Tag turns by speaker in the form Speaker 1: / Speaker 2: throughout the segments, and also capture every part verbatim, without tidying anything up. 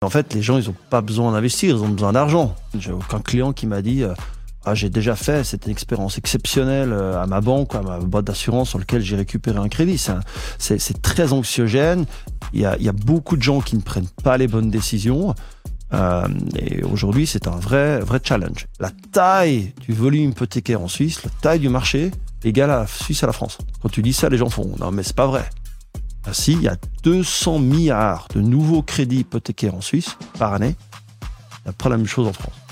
Speaker 1: En fait, les gens, ils n'ont pas besoin d'investir, ils ont besoin d'argent. J'ai aucun client qui m'a dit euh, « Ah, j'ai déjà fait, c'était une expérience exceptionnelle euh, à ma banque, à ma boîte d'assurance sur laquelle j'ai récupéré un crédit. » C'est, un, c'est, c'est très anxiogène. Il y, a, il y a beaucoup de gens qui ne prennent pas les bonnes décisions. Euh, et aujourd'hui, c'est un vrai, vrai challenge. La taille du volume hypothécaire en Suisse, la taille du marché, égale à la Suisse à la France. Quand tu dis ça, les gens font « Non, mais c'est pas vrai. » Ah, si, il y a deux cents milliards de nouveaux crédits hypothécaires en Suisse par année. Il n'y a pas la même chose en France.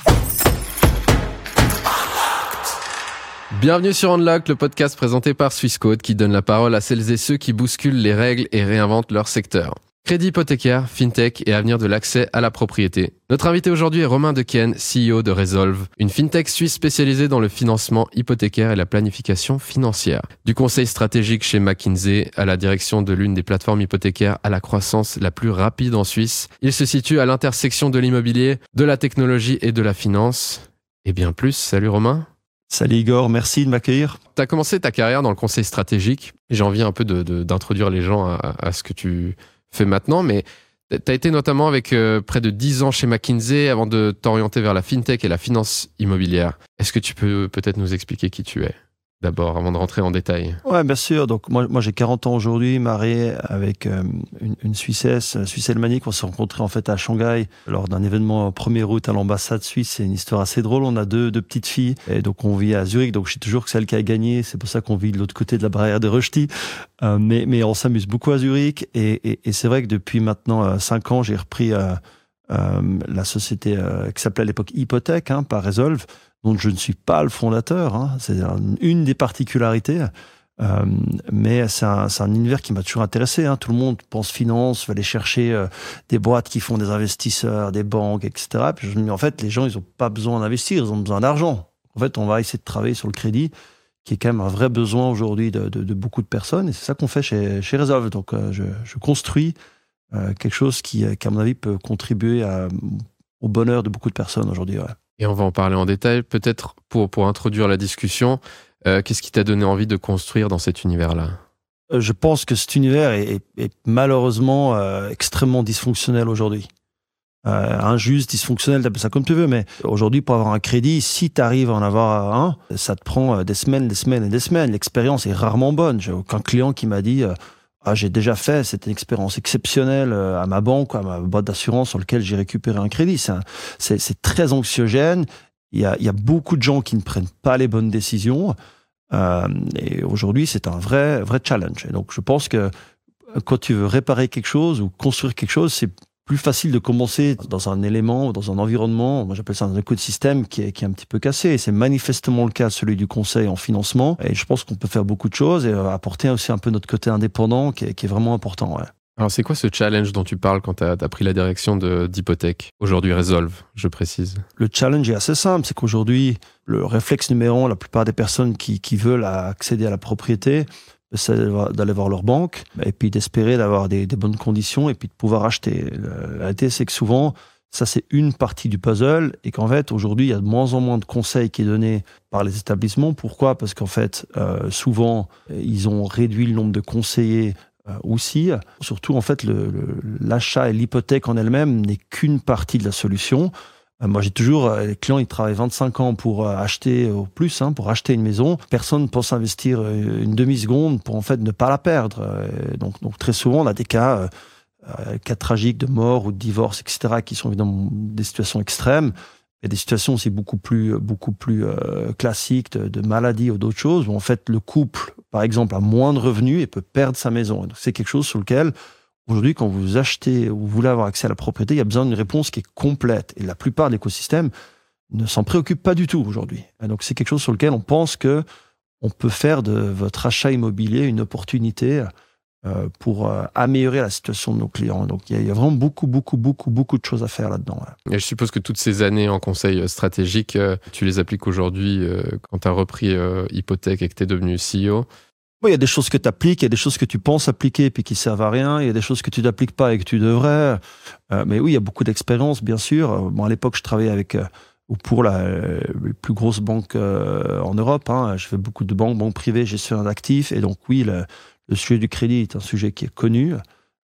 Speaker 2: Bienvenue sur Unlock, le podcast présenté par Swissquote qui donne la parole à celles et ceux qui bousculent les règles et réinventent leur secteur. Crédit hypothécaire, fintech et avenir de l'accès à la propriété. Notre invité aujourd'hui est Romain Dequesne, C E O de Resolve, une fintech suisse spécialisée dans le financement hypothécaire et la planification financière. Du conseil stratégique chez McKinsey à la direction de l'une des plateformes hypothécaires à la croissance la plus rapide en Suisse, il se situe à l'intersection de l'immobilier, de la technologie et de la finance. Et bien plus, salut Romain.
Speaker 1: Salut Igor, merci de m'accueillir.
Speaker 2: Tu as commencé ta carrière dans le conseil stratégique et j'ai envie un peu de, de, d'introduire les gens à, à ce que tu fais maintenant, mais tu as été notamment avec euh, près de dix ans chez McKinsey avant de t'orienter vers la fintech et la finance immobilière. Est-ce que tu peux peut-être nous expliquer qui tu es d'abord, avant de rentrer en détail?
Speaker 1: Ouais, bien sûr. Donc, moi, moi j'ai quarante ans aujourd'hui, marié avec euh, une, une Suissesse, Suisse alémanique. On s'est rencontrés en fait à Shanghai lors d'un événement premier août à l'ambassade suisse. C'est une histoire assez drôle. On a deux, deux petites filles et donc on vit à Zurich. Donc, je sais toujours que celle qui a gagné. C'est pour ça qu'on vit de l'autre côté de la barrière de Rösti. Euh, mais, mais on s'amuse beaucoup à Zurich. Et, et, et c'est vrai que depuis maintenant euh, cinq ans, j'ai repris euh, euh, la société euh, qui s'appelait à l'époque Hypothèque, hein, par Resolve, dont je ne suis pas le fondateur, hein. C'est une des particularités, euh, mais c'est un, c'est un univers qui m'a toujours intéressé, hein. Tout le monde pense finance, va aller chercher euh, des boîtes qui font des investisseurs, des banques, et cetera. Puis je me dis, en fait, les gens, ils n'ont pas besoin d'investir, ils ont besoin d'argent. En fait, on va essayer de travailler sur le crédit, qui est quand même un vrai besoin aujourd'hui de, de, de beaucoup de personnes, et c'est ça qu'on fait chez, chez Resolve. Donc, euh, je, je construis euh, quelque chose qui, qui, à mon avis, peut contribuer à, au bonheur de beaucoup de personnes aujourd'hui, ouais.
Speaker 2: Et on va en parler en détail. Peut-être pour, pour introduire la discussion, euh, qu'est-ce qui t'a donné envie de construire dans cet univers-là ?
Speaker 1: euh, Je pense que cet univers est, est, est malheureusement euh, extrêmement dysfonctionnel aujourd'hui. Euh, injuste, dysfonctionnel, t'appelles ça comme tu veux, mais aujourd'hui, pour avoir un crédit, si tu arrives à en avoir un, ça te prend des semaines, des semaines et des semaines. L'expérience est rarement bonne. J'ai aucun client qui m'a dit... Euh, Ah, j'ai déjà fait, c'était une expérience exceptionnelle à ma banque, à ma boîte d'assurance sur laquelle j'ai récupéré un crédit. C'est, un, c'est, c'est très anxiogène. Il y, a, il y a beaucoup de gens qui ne prennent pas les bonnes décisions. Euh, et aujourd'hui, c'est un vrai, vrai challenge. Et donc, je pense que quand tu veux réparer quelque chose ou construire quelque chose, c'est plus facile de commencer dans un élément ou dans un environnement, moi j'appelle ça un écosystème qui est, qui est un petit peu cassé. Et c'est manifestement le cas, celui du conseil en financement. Et je pense qu'on peut faire beaucoup de choses et apporter aussi un peu notre côté indépendant qui est, qui est vraiment important. Ouais.
Speaker 2: Alors c'est quoi ce challenge dont tu parles quand tu as pris la direction de, d'Hypothèque ? Aujourd'hui Resolve, je précise.
Speaker 1: Le challenge est assez simple, c'est qu'aujourd'hui, le réflexe numéro un, la plupart des personnes qui, qui veulent accéder à la propriété, c'est d'aller voir leur banque et puis d'espérer d'avoir des, des bonnes conditions et puis de pouvoir acheter. La réalité, c'est que souvent, ça, c'est une partie du puzzle et qu'en fait, aujourd'hui, il y a de moins en moins de conseils qui est donné par les établissements. Pourquoi ? Parce qu'en fait, euh, souvent, ils ont réduit le nombre de conseillers euh, aussi. Surtout, en fait, le, le, l'achat et l'hypothèque en elle-même n'est qu'une partie de la solution. Moi, j'ai toujours, les clients, ils travaillent vingt-cinq ans pour acheter, au plus, hein, pour acheter une maison. Personne ne pense investir une demi-seconde pour, en fait, ne pas la perdre. Donc, donc très souvent, on a des cas, euh, cas tragiques de mort ou de divorce, et cetera, qui sont évidemment des situations extrêmes. Il y a des situations aussi beaucoup plus, beaucoup plus euh, classiques de, de maladie ou d'autres choses, où, en fait, le couple, par exemple, a moins de revenus et peut perdre sa maison. Donc, c'est quelque chose sur lequel... Aujourd'hui, quand vous achetez ou vous voulez avoir accès à la propriété, il y a besoin d'une réponse qui est complète. Et la plupart de l'écosystème ne s'en préoccupe pas du tout aujourd'hui. Et donc, c'est quelque chose sur lequel on pense que on peut faire de votre achat immobilier une opportunité euh, pour euh, améliorer la situation de nos clients. Donc, il y, a, il y a vraiment beaucoup, beaucoup, beaucoup, beaucoup de choses à faire là-dedans. Ouais.
Speaker 2: Et je suppose que toutes ces années en conseil stratégique, euh, tu les appliques aujourd'hui euh, quand tu as repris euh, Hypothèque et que tu es devenu C E O.
Speaker 1: Oui, il y a des choses que tu appliques, il y a des choses que tu penses appliquer puis qui servent à rien, il y a des choses que tu n'appliques pas et que tu devrais. Euh, mais oui, il y a beaucoup d'expérience, bien sûr. Bon, à l'époque, je travaillais avec euh, ou pour la euh, les plus grosses banques euh, en Europe. Hein. Je fais beaucoup de banques, banques privées, gestion d'actifs. Et donc, oui, le, le sujet du crédit est un sujet qui est connu.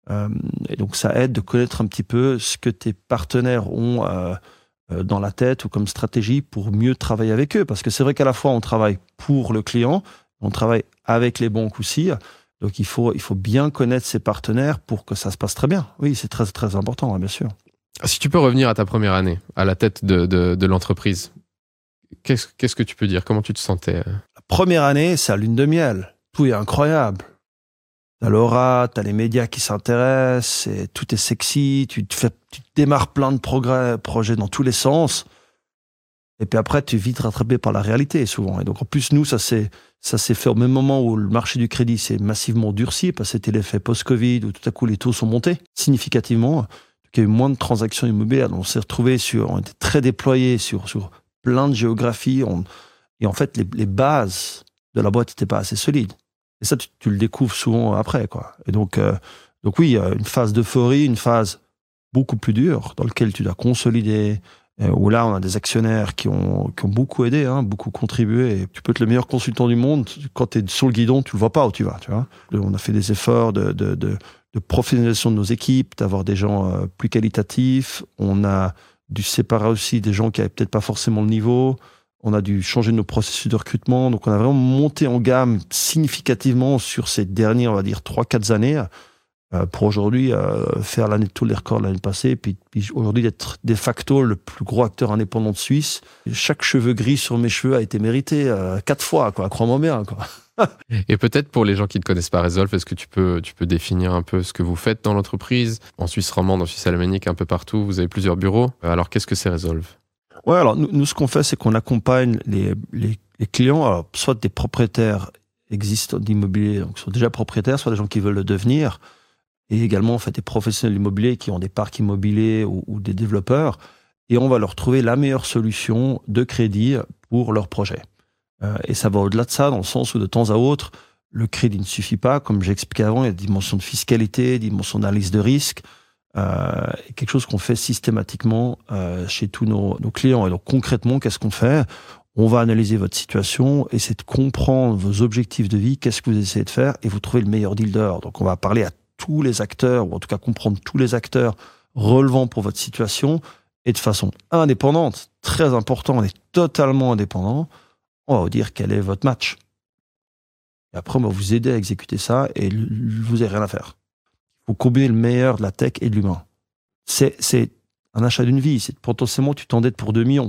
Speaker 1: Euh, et donc, ça aide de connaître un petit peu ce que tes partenaires ont euh, euh, dans la tête ou comme stratégie pour mieux travailler avec eux. Parce que c'est vrai qu'à la fois, on travaille pour le client, on travaille avec les banques aussi. Donc, il faut, il faut bien connaître ses partenaires pour que ça se passe très bien. Oui, c'est très, très important, hein, bien sûr.
Speaker 2: Si tu peux revenir à ta première année, à la tête de, de, de l'entreprise, qu'est-ce, qu'est-ce que tu peux dire? Comment tu te sentais?
Speaker 1: La première année, c'est la lune de miel. Tout est incroyable. T'as l'aura, t'as les médias qui s'intéressent, et tout est sexy, tu, te fais, tu démarres plein de progrès, projets dans tous les sens. Et puis après, tu es vite rattrapé par la réalité, souvent. Et donc, en plus, nous, ça s'est, ça s'est fait au même moment où le marché du crédit s'est massivement durci, parce que c'était l'effet post-Covid, où tout à coup, les taux sont montés significativement. Donc, il y a eu moins de transactions immobilières. Donc, on s'est retrouvés sur, on était très déployés sur, sur plein de géographies. On, et en fait, les, les bases de la boîte n'étaient pas assez solides. Et ça, tu, tu le découvres souvent après, quoi. Et donc, euh, donc oui, une phase d'euphorie, une phase beaucoup plus dure, dans laquelle tu dois consolider, euh, où là, on a des actionnaires qui ont, qui ont beaucoup aidé, hein, beaucoup contribué. Et tu peux être le meilleur consultant du monde, quand tu es sur le guidon, tu le vois pas où tu vas, tu vois. On a fait des efforts de, de, de, de professionnalisation de nos équipes, d'avoir des gens euh, plus qualitatifs. On a dû séparer aussi des gens qui avaient peut-être pas forcément le niveau. On a dû changer nos processus de recrutement. Donc, on a vraiment monté en gamme significativement sur ces dernières, on va dire, trois quatre années euh, pour aujourd'hui euh, faire l'année de tous les records de l'année passée. Puis, puis aujourd'hui, d'être de facto le plus gros acteur indépendant de Suisse. Chaque cheveu gris sur mes cheveux a été mérité euh, quatre fois, quoi. Crois-moi bien, quoi.
Speaker 2: Et peut-être pour les gens qui ne connaissent pas Resolve, est-ce que tu peux, tu peux définir un peu ce que vous faites dans l'entreprise? En Suisse romande, en Suisse alémanique, un peu partout, vous avez plusieurs bureaux. Alors, qu'est-ce que c'est Resolve?
Speaker 1: Ouais, alors nous, nous ce qu'on fait, c'est qu'on accompagne les, les, les clients, alors, soit des propriétaires existants d'immobilier, donc sont déjà propriétaires, soit des gens qui veulent le devenir, et également en fait des professionnels immobiliers qui ont des parcs immobiliers ou, ou des développeurs, et on va leur trouver la meilleure solution de crédit pour leur projet. Euh, et ça va au-delà de ça, dans le sens où de temps à autre, le crédit ne suffit pas, comme j'expliquais avant, il y a des dimensions de fiscalité, des dimensions d'analyse de risque. Euh, quelque chose qu'on fait systématiquement euh, chez tous nos, nos clients. Et donc concrètement, qu'est-ce qu'on fait? On va analyser votre situation, essayer de comprendre vos objectifs de vie, qu'est-ce que vous essayez de faire, et vous trouvez le meilleur deal dehors. Donc on va parler à tous les acteurs, ou en tout cas comprendre tous les acteurs relevant pour votre situation, et de façon indépendante, très important, on est totalement indépendant, on va vous dire quel est votre match. Et après, on va vous aider à exécuter ça, et vous n'avez rien à faire. Vous combinez le meilleur de la tech et de l'humain. C'est, c'est un achat d'une vie. C'est potentiellement, tu t'endettes pour deux millions.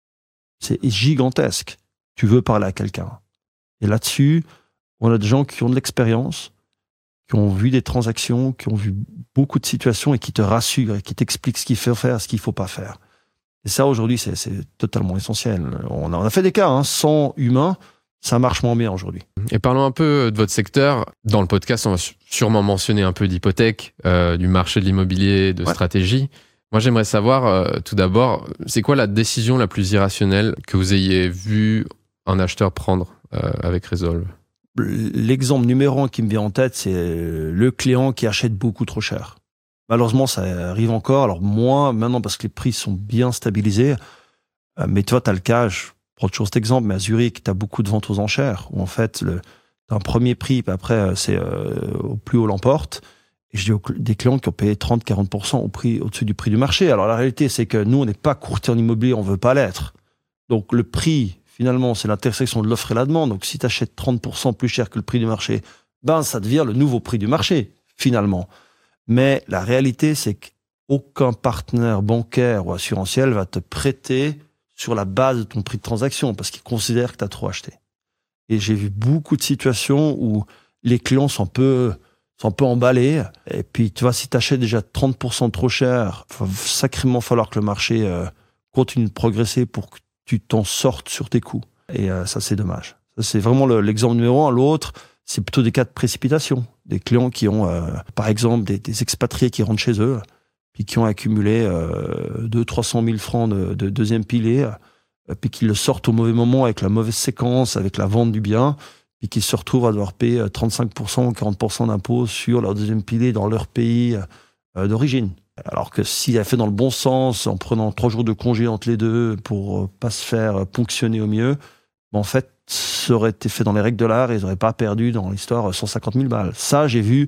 Speaker 1: C'est gigantesque. Tu veux parler à quelqu'un. Et là-dessus, on a des gens qui ont de l'expérience, qui ont vu des transactions, qui ont vu beaucoup de situations et qui te rassurent et qui t'expliquent ce qu'il faut faire, ce qu'il ne faut pas faire. Et ça, aujourd'hui, c'est, c'est totalement essentiel. On a, on a fait des cas, hein, sans humain, ça marche moins bien aujourd'hui.
Speaker 2: Et parlons un peu de votre secteur. Dans le podcast, on va sûrement mentionner un peu d'hypothèque, euh, du marché de l'immobilier, de ouais. stratégie. Moi, j'aimerais savoir, euh, tout d'abord, c'est quoi la décision la plus irrationnelle que vous ayez vu un acheteur prendre euh, avec Resolve?
Speaker 1: L'exemple numéro un qui me vient en tête, c'est le client qui achète beaucoup trop cher. Malheureusement, ça arrive encore. Alors, moins maintenant parce que les prix sont bien stabilisés. Euh, mais tu vois, tu as le cas... Je, prends toujours cet exemple, mais à Zurich, tu as beaucoup de ventes aux enchères, où en fait, tu as un premier prix, puis après, c'est euh, au plus haut l'emporte. Et je dis aux, des clients qui ont payé trente à quarante pour cent au prix, au-dessus du prix du marché. Alors la réalité, c'est que nous, on n'est pas courtier en immobilier, on ne veut pas l'être. Donc le prix, finalement, c'est l'intersection de l'offre et la demande. Donc si tu achètes trente pour cent plus cher que le prix du marché, ben ça devient le nouveau prix du marché, finalement. Mais la réalité, c'est qu'aucun partenaire bancaire ou assurantiel va te prêter sur la base de ton prix de transaction, parce qu'ils considèrent que tu as trop acheté. Et j'ai vu beaucoup de situations où les clients sont un peu, sont un peu emballés. Et puis, tu vois, si tu achètes déjà trente pour cent trop cher, il va sacrément falloir que le marché euh, continue de progresser pour que tu t'en sortes sur tes coûts. Et euh, ça, c'est dommage. Ça, c'est vraiment le, l'exemple numéro un. L'autre, c'est plutôt des cas de précipitation. Des clients qui ont, euh, par exemple, des, des expatriés qui rentrent chez eux, puis qui ont accumulé euh, deux cents à trois cent mille francs de, de deuxième pilier, euh, puis qui le sortent au mauvais moment avec la mauvaise séquence, avec la vente du bien, puis qui se retrouvent à devoir payer trente-cinq pour cent ou quarante pour cent d'impôts sur leur deuxième pilier dans leur pays euh, d'origine. Alors que s'il avait fait dans le bon sens, en prenant trois jours de congé entre les deux pour euh, pas se faire ponctionner au mieux, ben en fait, ça aurait été fait dans les règles de l'art et ils n'auraient pas perdu dans l'histoire cent cinquante mille balles. Ça, j'ai vu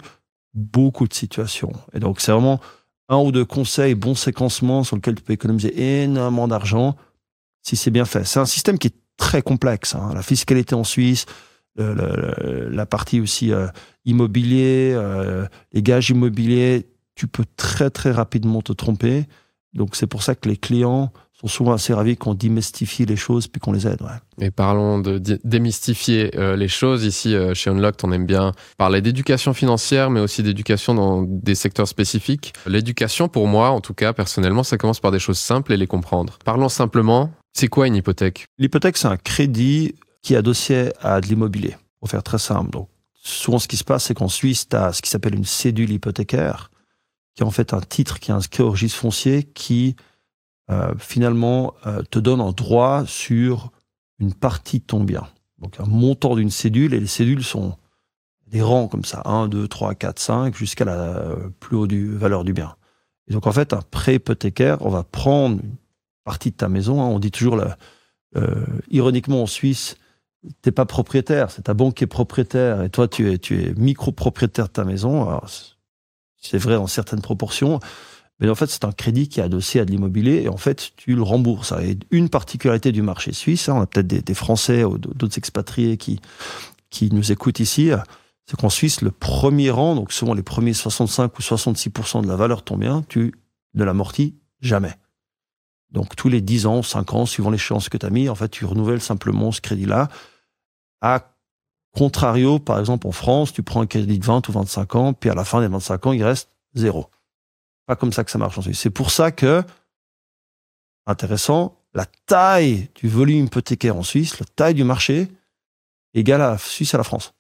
Speaker 1: beaucoup de situations. Et donc, c'est vraiment un ou deux conseils, bon séquencement sur lequel tu peux économiser énormément d'argent si c'est bien fait. C'est un système qui est très complexe. Hein. La fiscalité en Suisse, le, le, la partie aussi euh, immobilier, euh, les gages immobiliers, tu peux très très rapidement te tromper. Donc c'est pour ça que les clients sont souvent assez ravis qu'on démystifie les choses puis qu'on les aide. Ouais.
Speaker 2: Et parlons de démystifier euh, les choses. Ici, euh, chez Unlocked, on aime bien parler d'éducation financière, mais aussi d'éducation dans des secteurs spécifiques. L'éducation, pour moi, en tout cas, personnellement, ça commence par des choses simples et les comprendre. Parlons simplement, c'est quoi une hypothèque?
Speaker 1: L'hypothèque, c'est un crédit qui est adossé à de l'immobilier, pour faire très simple. Donc, souvent, ce qui se passe, c'est qu'en Suisse, tu as ce qui s'appelle une cédule hypothécaire, qui est en fait un titre qui est inscrit au registre foncier qui, euh, finalement, euh, te donne un droit sur une partie de ton bien. Donc, un montant d'une cédule, et les cédules sont des rangs comme ça, un, deux, trois, quatre, cinq, jusqu'à la euh, plus haute du, valeur du bien. Et donc, en fait, un prêt hypothécaire, on va prendre une partie de ta maison. Hein, on dit toujours, la, euh, ironiquement, en Suisse, t'es pas propriétaire, c'est ta banque qui est propriétaire, et toi, tu es, tu es micro-propriétaire de ta maison. Alors, c'est vrai dans certaines proportions, mais en fait, c'est un crédit qui est adossé à de l'immobilier, et en fait, tu le rembourses. Et une particularité du marché suisse, hein, on a peut-être des, des Français ou d'autres expatriés qui, qui nous écoutent ici, c'est qu'en Suisse, le premier rang, donc souvent les premiers soixante-cinq ou soixante-six pour cent de la valeur de ton bien, tu ne l'amortis jamais. Donc, tous les dix ans, cinq ans, suivant l'échéance que tu as mis, en fait, tu renouvelles simplement ce crédit-là. À contrario, par exemple, en France, tu prends un crédit de vingt ou vingt-cinq ans, puis à la fin des vingt-cinq ans, il reste zéro. Pas comme ça que ça marche en Suisse. C'est pour ça que, intéressant, la taille du volume hypothécaire en Suisse, la taille du marché, égale à la Suisse à la France.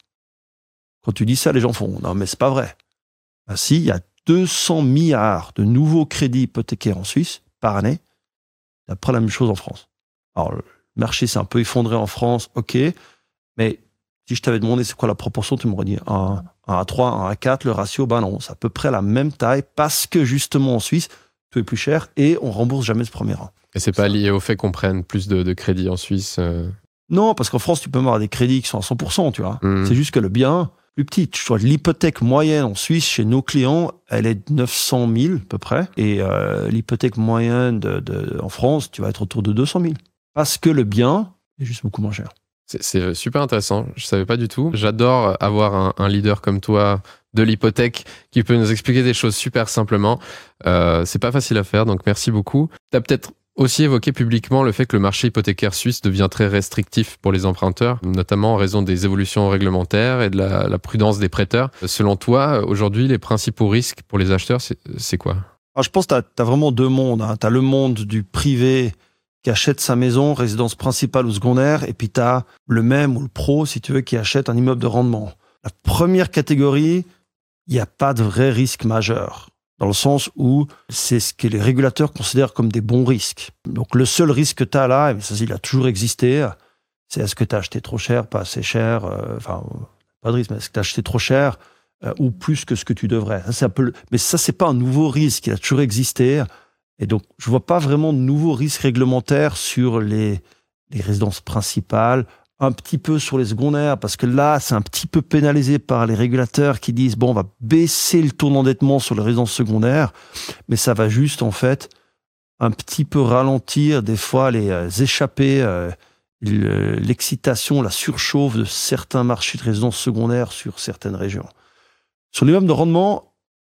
Speaker 1: Quand tu dis ça, les gens font « Non, mais c'est pas vrai ». Ben, si, il y a deux cents milliards de nouveaux crédits hypothécaires en Suisse par année. Après, la même chose en France. Alors, le marché s'est un peu effondré en France, ok, mais si je t'avais demandé c'est quoi la proportion, tu m'aurais dit un à trois, un à quatre, le ratio, ben non, c'est à peu près la même taille, parce que justement en Suisse, tout est plus cher et on rembourse jamais ce premier rang.
Speaker 2: Et c'est pas lié au fait qu'on prenne plus de, de crédits en Suisse euh...
Speaker 1: Non, parce qu'en France, tu peux avoir des crédits qui sont à cent pour cent, tu vois. Mmh. C'est juste que le bien, plus petit. Tu vois, l'hypothèque moyenne en Suisse, chez nos clients, elle est de neuf cent mille à peu près. Et euh, l'hypothèque moyenne de, de, en France, tu vas être autour de deux cent mille. Parce que le bien est juste beaucoup moins cher.
Speaker 2: C'est, c'est super intéressant. Je savais pas du tout. J'adore avoir un, un leader comme toi de l'hypothèque qui peut nous expliquer des choses super simplement. Euh, c'est pas facile à faire, donc merci beaucoup. Tu as peut-être aussi évoqué publiquement le fait que le marché hypothécaire suisse devient très restrictif pour les emprunteurs, notamment en raison des évolutions réglementaires et de la, la prudence des prêteurs. Selon toi, aujourd'hui, les principaux risques pour les acheteurs, c'est, c'est quoi?
Speaker 1: Alors, je pense que tu as vraiment deux mondes. Hein. Tu as le monde du privé qui achète sa maison, résidence principale ou secondaire, et puis tu as le même ou le pro, si tu veux, qui achète un immeuble de rendement. La première catégorie, il n'y a pas de vrai risque majeur, dans le sens où c'est ce que les régulateurs considèrent comme des bons risques. Donc le seul risque que tu as là, et ça il a toujours existé, c'est est-ce que tu as acheté trop cher, pas assez cher, euh, enfin, pas de risque, mais est-ce que tu as acheté trop cher euh, ou plus que ce que tu devrais. Ça, c'est un peu le... Mais ça, c'est pas un nouveau risque, il a toujours existé. Et donc, je vois pas vraiment de nouveaux risques réglementaires sur les, les résidences principales, un petit peu sur les secondaires, parce que là, c'est un petit peu pénalisé par les régulateurs qui disent, bon, on va baisser le taux d'endettement sur les résidences secondaires, mais ça va juste, en fait, un petit peu ralentir, des fois, les euh, échappées, euh, l'excitation, la surchauffe de certains marchés de résidences secondaires sur certaines régions. Sur l'immeuble de rendement,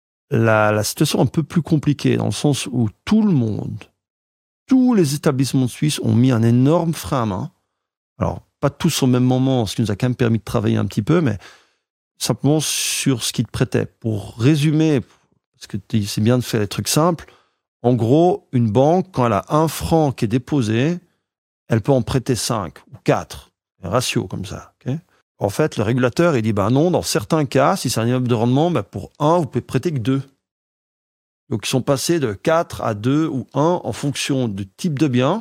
Speaker 1: La, la situation est un peu plus compliquée, dans le sens où tout le monde, tous les établissements de Suisse ont mis un énorme frein à main. Alors, pas tous au même moment, ce qui nous a quand même permis de travailler un petit peu, mais simplement sur ce qui te prêtait. Pour résumer, parce que c'est bien de faire des trucs simples, en gros, une banque, quand elle a un franc qui est déposé, elle peut en prêter cinq ou quatre. Un ratio comme ça, ok ? En fait, le régulateur, il dit, ben non, dans certains cas, si c'est un immeuble de rendement, ben pour un, vous pouvez prêter que deux. Donc, ils sont passés de quatre à deux ou un en fonction du type de bien,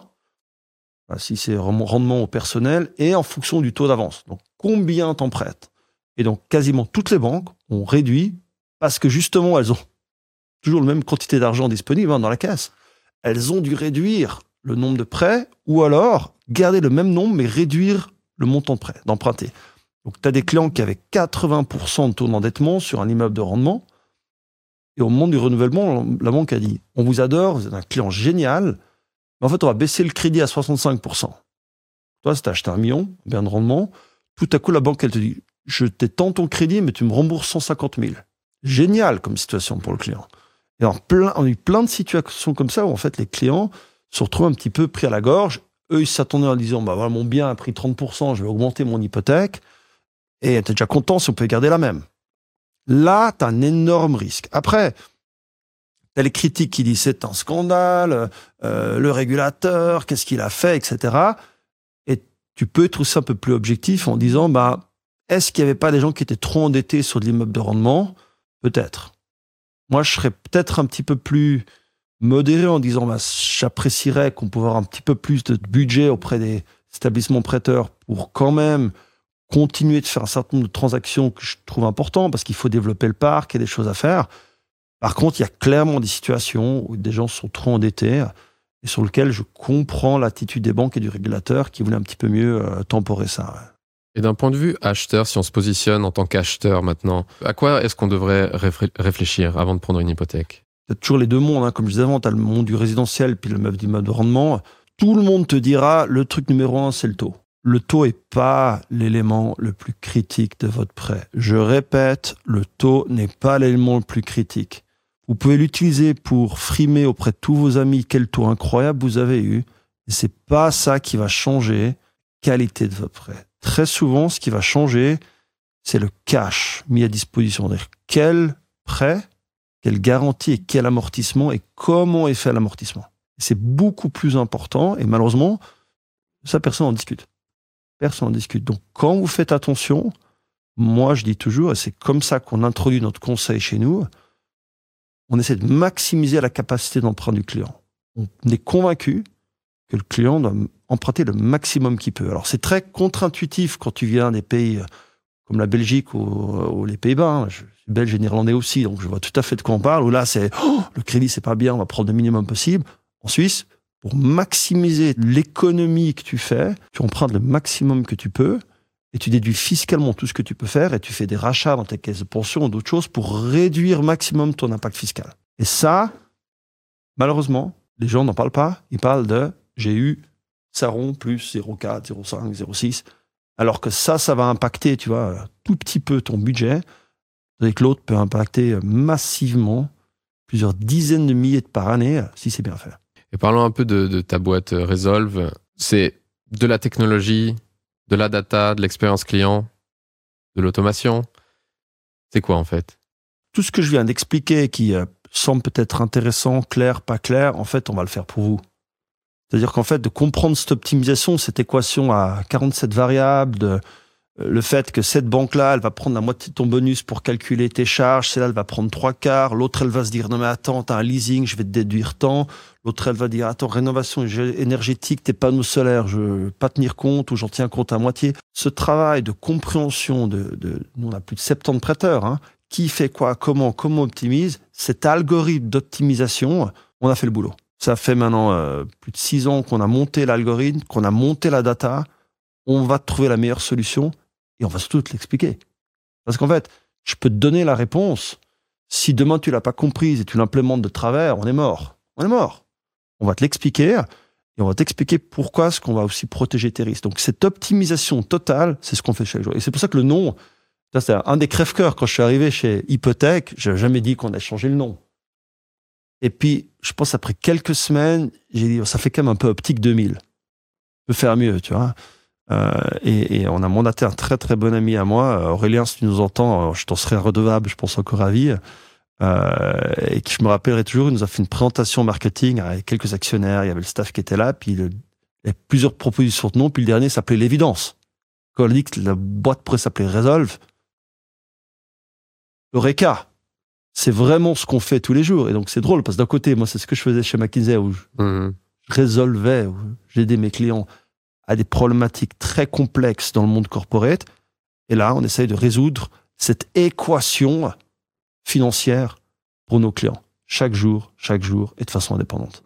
Speaker 1: ben, si c'est rendement au personnel, et en fonction du taux d'avance. Donc, combien t'en prêtes? Et donc, quasiment toutes les banques ont réduit parce que justement, elles ont toujours la même quantité d'argent disponible hein, dans la caisse. Elles ont dû réduire le nombre de prêts ou alors garder le même nombre mais réduire le montant de prêt, d'emprunter. Donc, tu as des clients qui avaient quatre-vingts pour cent de taux d'endettement sur un immeuble de rendement. Et au moment du renouvellement, la banque a dit, on vous adore, vous êtes un client génial, mais en fait, on va baisser le crédit à soixante-cinq pour cent. Toi, si tu as acheté un million, bien de rendement, tout à coup, la banque, elle te dit, je t'étends ton crédit, mais tu me rembourses cent cinquante mille. Génial comme situation pour le client. Et en plein, on a eu plein de situations comme ça où, en fait, les clients se retrouvent un petit peu pris à la gorge. Eux, ils s'attendaient en disant, bah, voilà, mon bien a pris trente pour cent, je vais augmenter mon hypothèque. Et tu es déjà content si on peut garder la même. Là, tu as un énorme risque. Après, tu as les critiques qui disent c'est un scandale, euh, le régulateur, qu'est-ce qu'il a fait, et cetera. Et tu peux être aussi un peu plus objectif en disant, bah, est-ce qu'il n'y avait pas des gens qui étaient trop endettés sur de l'immeuble de rendement? Peut-être. Moi, je serais peut-être un petit peu plus modéré en disant, bah, j'apprécierais qu'on puisse avoir un petit peu plus de budget auprès des établissements prêteurs pour quand même continuer de faire un certain nombre de transactions que je trouve importantes parce qu'il faut développer le parc, il y a des choses à faire. Par contre, il y a clairement des situations où des gens sont trop endettés et sur lesquelles je comprends l'attitude des banques et du régulateur qui voulaient un petit peu mieux euh, temporer ça. Ouais.
Speaker 2: Et d'un point de vue acheteur, si on se positionne en tant qu'acheteur maintenant, à quoi est-ce qu'on devrait réfl- réfléchir avant de prendre une hypothèque?
Speaker 1: Il y a toujours les deux mondes, hein. Comme je disais avant, tu as le monde du résidentiel puis le meuble d'immeuble de rendement. Tout le monde te dira, le truc numéro un, c'est le taux. Le taux n'est pas l'élément le plus critique de votre prêt. Je répète, le taux n'est pas l'élément le plus critique. Vous pouvez l'utiliser pour frimer auprès de tous vos amis quel taux incroyable vous avez eu. Et c'est pas ça qui va changer la qualité de votre prêt. Très souvent, ce qui va changer, c'est le cash mis à disposition. C'est-à-dire quel prêt, quelle garantie et quel amortissement et comment est fait l'amortissement. C'est beaucoup plus important et malheureusement, ça, personne n'en discute. Personne n'en discute. Donc, quand vous faites attention, moi, je dis toujours, et c'est comme ça qu'on introduit notre conseil chez nous, on essaie de maximiser la capacité d'emprunt du client. On est convaincu que le client doit emprunter le maximum qu'il peut. Alors, c'est très contre-intuitif quand tu viens des pays comme la Belgique ou, ou les Pays-Bas. Hein. Je suis belge et néerlandais aussi, donc je vois tout à fait de quoi on parle. Où là, c'est oh, le crédit, c'est pas bien, on va prendre le minimum possible. En Suisse, pour maximiser l'économie que tu fais, tu empruntes le maximum que tu peux et tu déduis fiscalement tout ce que tu peux faire et tu fais des rachats dans tes caisses de pension ou d'autres choses pour réduire maximum ton impact fiscal. Et ça, malheureusement, les gens n'en parlent pas. Ils parlent de « j'ai eu Saron plus zéro virgule quatre, zéro virgule cinq, zéro virgule six ». Alors que ça, ça va impacter, tu vois, tout petit peu ton budget. Et que l'autre peut impacter massivement plusieurs dizaines de milliers de par année si c'est bien fait.
Speaker 2: Et parlons un peu de, de ta boîte Resolve. C'est de la technologie, de la data, de l'expérience client, de l'automation. C'est quoi en fait?
Speaker 1: Tout ce que je viens d'expliquer qui euh, semble peut-être intéressant, clair, pas clair, en fait, on va le faire pour vous. C'est-à-dire qu'en fait, de comprendre cette optimisation, cette équation à quarante-sept variables, de, euh, le fait que cette banque-là, elle va prendre la moitié de ton bonus pour calculer tes charges, celle-là, elle va prendre trois quarts, l'autre, elle va se dire, non mais attends, t'as un leasing, je vais te déduire tant, l'autre, elle va dire, attends, rénovation énergétique, tes panneaux solaires, je ne vais pas tenir compte ou j'en tiens compte à moitié. Ce travail de compréhension, de, de nous, on a plus de soixante-dix prêteurs, hein, qui fait quoi, comment, comment optimise, cet algorithme d'optimisation, on a fait le boulot. Ça fait maintenant euh, plus de six ans qu'on a monté l'algorithme, qu'on a monté la data, on va trouver la meilleure solution et on va surtout te l'expliquer. Parce qu'en fait, je peux te donner la réponse. Si demain tu l'as pas comprise et tu l'implémentes de travers, on est mort. On est mort. On va te l'expliquer et on va t'expliquer pourquoi est-ce qu'on va aussi protéger tes risques. Donc cette optimisation totale, c'est ce qu'on fait chaque jour. Et c'est pour ça que le nom, ça c'est un des crève-cœurs. Quand je suis arrivé chez Hypothèque, je n'ai jamais dit qu'on a changé le nom. Et puis, je pense après quelques semaines, j'ai dit, ça fait quand même un peu optique deux mille. Je peux faire mieux, tu vois. Euh, et, et on a mandaté un très très bon ami à moi, Aurélien, si tu nous entends, je t'en serais redevable, je pense encore à vie, euh, et qui je me rappellerai toujours, il nous a fait une présentation marketing avec quelques actionnaires, il y avait le staff qui était là, puis le, il y avait plusieurs propositions de nom, puis le dernier s'appelait l'évidence. Quand on a dit que la boîte pourrait s'appeler Resolve, Eureka, c'est vraiment ce qu'on fait tous les jours. Et donc c'est drôle, parce que d'un côté, moi c'est ce que je faisais chez McKinsey, où je, mmh. je résolvais, où j'aidais mes clients à des problématiques très complexes dans le monde corporate. Et là, on essaye de résoudre cette équation financière pour nos clients, chaque jour, chaque jour, et de façon indépendante. Voilà.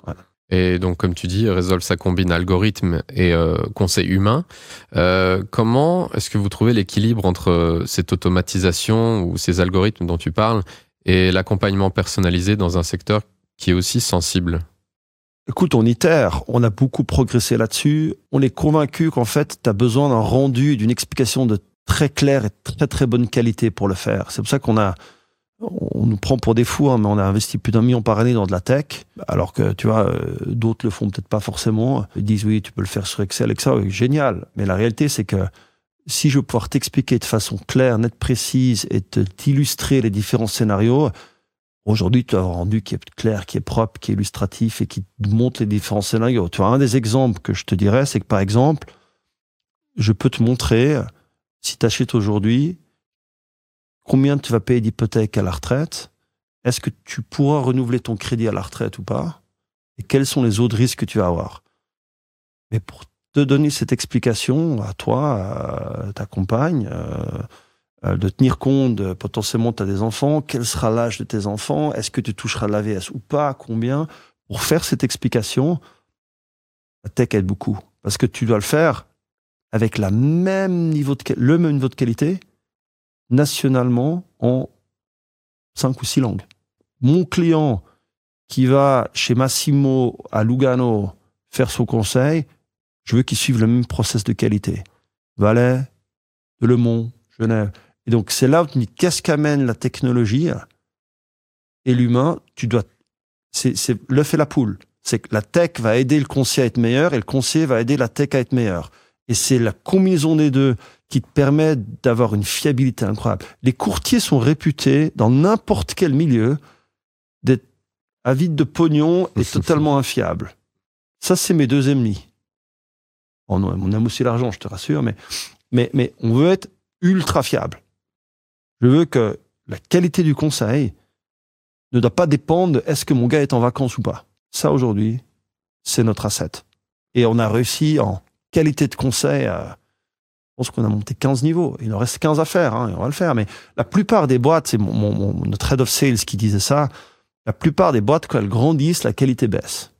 Speaker 2: Et donc, comme tu dis, Resolve, ça combine algorithme et euh, conseil humain. Euh, comment est-ce que vous trouvez l'équilibre entre cette automatisation ou ces algorithmes dont tu parles et l'accompagnement personnalisé dans un secteur qui est aussi sensible?
Speaker 1: Écoute, on itère, on a beaucoup progressé là-dessus. On est convaincu qu'en fait, tu as besoin d'un rendu, d'une explication de très claire et très très bonne qualité pour le faire. C'est pour ça qu'on a, on nous prend pour des fous, hein, mais on a investi plus d'un million par année dans de la tech, alors que tu vois, euh, d'autres le font peut-être pas forcément. Ils disent oui, tu peux le faire sur Excel, et ça, oui, génial. Mais la réalité, c'est que si je veux pouvoir t'expliquer de façon claire, nette, précise et te, t'illustrer les différents scénarios, aujourd'hui, tu as un rendu qui est clair, qui est propre, qui est illustratif et qui te montre les différents scénarios. Tu vois, un des exemples que je te dirais, c'est que par exemple, je peux te montrer, si tu achètes aujourd'hui, combien tu vas payer d'hypothèque à la retraite, est-ce que tu pourras renouveler ton crédit à la retraite ou pas, et quels sont les autres risques que tu vas avoir. Mais pour te donner cette explication à toi, à ta compagne, euh, de tenir compte, de, potentiellement tu as des enfants, quel sera l'âge de tes enfants, est-ce que tu toucheras l'A V S ou pas, combien, pour faire cette explication, la tech aide beaucoup. Parce que tu dois le faire avec la même niveau de, le même niveau de qualité, nationalement, en cinq ou six langues. Mon client qui va chez Massimo à Lugano faire son conseil, je veux qu'il suive le même process de qualité. Valais, Delemont, Genève. Et donc, c'est là où tu dis, qu'est-ce qu'amène la technologie et l'humain, tu dois, c'est, c'est l'œuf et la poule. C'est que la tech va aider le conseiller à être meilleur et le conseiller va aider la tech à être meilleur. Et c'est la combinaison des deux qui te permet d'avoir une fiabilité incroyable. Les courtiers sont réputés, dans n'importe quel milieu, d'être avides de pognon et totalement infiables. Ça, c'est mes deux ennemis. Oh non, on aime aussi l'argent, je te rassure, mais, mais, mais on veut être ultra fiable. Je veux que la qualité du conseil ne doit pas dépendre de est-ce que mon gars est en vacances ou pas. Ça, aujourd'hui, c'est notre asset. Et on a réussi en qualité de conseil à... Je pense qu'on a monté quinze niveaux. Il en reste quinze à faire, hein, et on va le faire. Mais la plupart des boîtes, c'est mon, mon, mon, notre head of sales qui disait ça, la plupart des boîtes, quand elles grandissent, la qualité baisse.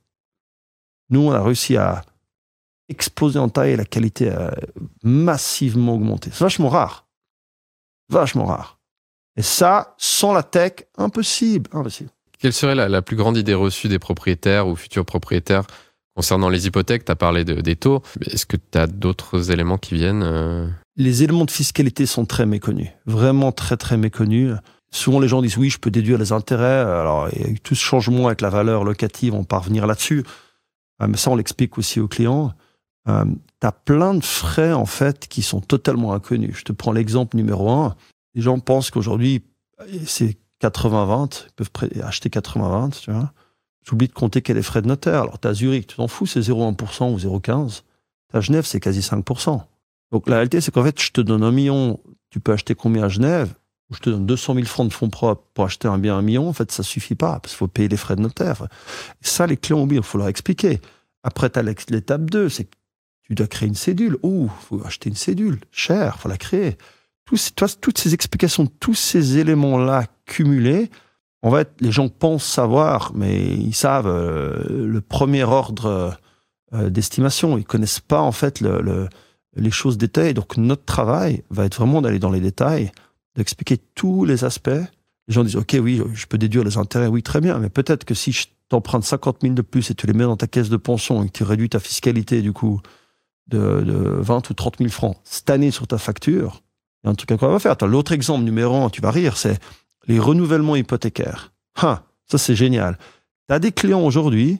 Speaker 1: Nous, on a réussi à exploser en taille et la qualité a massivement augmenté. C'est vachement rare. Vachement rare. Et ça, sans la tech, impossible. impossible.
Speaker 2: Quelle serait la, la plus grande idée reçue des propriétaires ou futurs propriétaires concernant les hypothèques? Tu as parlé de, des taux. Est-ce que tu as d'autres éléments qui viennent euh...
Speaker 1: Les éléments de fiscalité sont très méconnus. Vraiment très, très méconnus. Souvent, les gens disent, oui, je peux déduire les intérêts. Alors, il y a eu tout ce changement avec la valeur locative, on peut revenir là-dessus. Mais ça, on l'explique aussi aux clients. Euh, tu as plein de frais, en fait, qui sont totalement inconnus. Je te prends l'exemple numéro un. Les gens pensent qu'aujourd'hui, c'est quatre-vingts vingt. Ils peuvent acheter quatre-vingts vingt, tu vois. J'oublie de compter qu'il y a les frais de notaire. Alors, tu as Zurich, tu t'en fous, c'est zéro virgule un pour cent ou zéro virgule quinze. Tu as Genève, c'est quasi cinq pour cent. Donc, la réalité, c'est qu'en fait, je te donne un million, tu peux acheter combien à Genève? Ou je te donne deux cent mille francs de fonds propres pour acheter un bien à un million. En fait, ça suffit pas, parce qu'il faut payer les frais de notaire. Et ça, les clients oublient, il faut leur expliquer. Après, tu as l'étape deux, c'est que tu dois créer une cédule. Ouh, il faut acheter une cédule. Cher, il faut la créer. Tous, toi, toutes ces explications, tous ces éléments-là cumulés, en fait, les gens pensent savoir, mais ils savent euh, le premier ordre euh, d'estimation. Ils connaissent pas, en fait, le, le, les choses détaillées. Donc, notre travail va être vraiment d'aller dans les détails, d'expliquer tous les aspects. Les gens disent, OK, oui, je peux déduire les intérêts. Oui, très bien. Mais peut-être que si je t'emprunte cinquante mille de plus et tu les mets dans ta caisse de pension et que tu réduis ta fiscalité, du coup, de, de vingt ou trente mille francs cette année sur ta facture, il y a un truc incroyable à faire. T'as l'autre exemple numéro un, tu vas rire, c'est les renouvellements hypothécaires. Ah, ça, c'est génial. Tu as des clients aujourd'hui